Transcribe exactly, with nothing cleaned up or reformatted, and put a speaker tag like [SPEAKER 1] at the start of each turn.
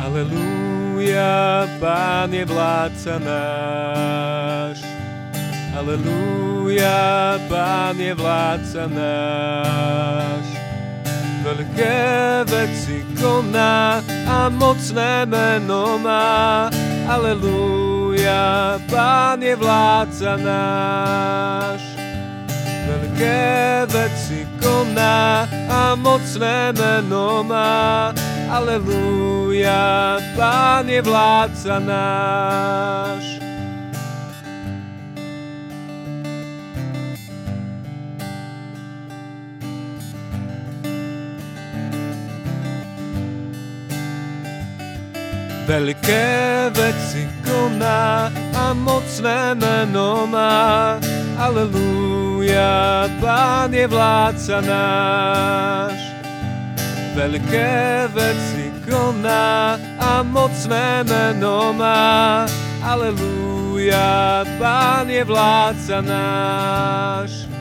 [SPEAKER 1] Aleluja, Pán je vládca náš. Aleluja, Pán je vládca náš. Veľké veci koná a mocné meno má. Aleluja, Pán je vládca náš. Veľké veci koná a mocné meno má. Aleluja, Pán je vládca náš. Veľké veci koná a mocné meno má. Aleluja, Pán je vládca náš. Veľké veci koná a mocné meno má. Aleluja, Pán je vládca náš.